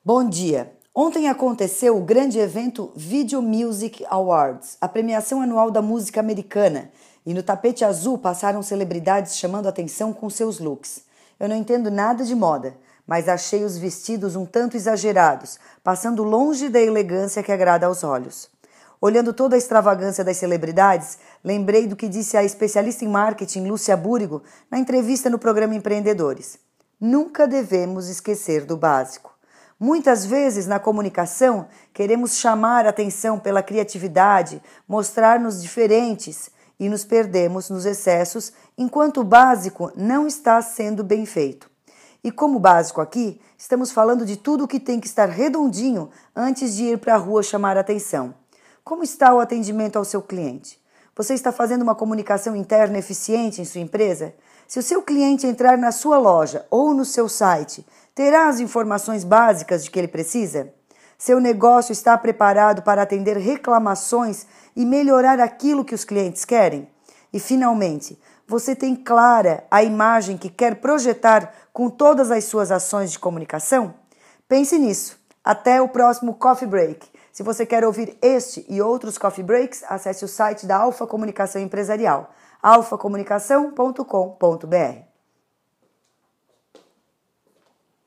Bom dia! Ontem aconteceu o grande evento Video Music Awards, a premiação anual da música americana, e no tapete azul passaram celebridades chamando atenção com seus looks. Eu não entendo nada de moda, mas achei os vestidos um tanto exagerados, passando longe da elegância que agrada aos olhos. Olhando toda a extravagância das celebridades, lembrei do que disse a especialista em marketing Lúcia Búrigo na entrevista no programa Empreendedores. Nunca devemos esquecer do básico. Muitas vezes, na comunicação, queremos chamar a atenção pela criatividade, mostrar-nos diferentes e nos perdemos nos excessos, enquanto o básico não está sendo bem feito. E como básico aqui, estamos falando de tudo o que tem que estar redondinho antes de ir para a rua chamar a atenção. Como está o atendimento ao seu cliente? Você está fazendo uma comunicação interna eficiente em sua empresa? Se o seu cliente entrar na sua loja ou no seu site, terá as informações básicas de que ele precisa? Seu negócio está preparado para atender reclamações e melhorar aquilo que os clientes querem? E, finalmente, você tem clara a imagem que quer projetar com todas as suas ações de comunicação? Pense nisso. Até o próximo Coffee Break. Se você quer ouvir este e outros Coffee Breaks, acesse o site da Alfa Comunicação Empresarial, alfacomunicação.com.br.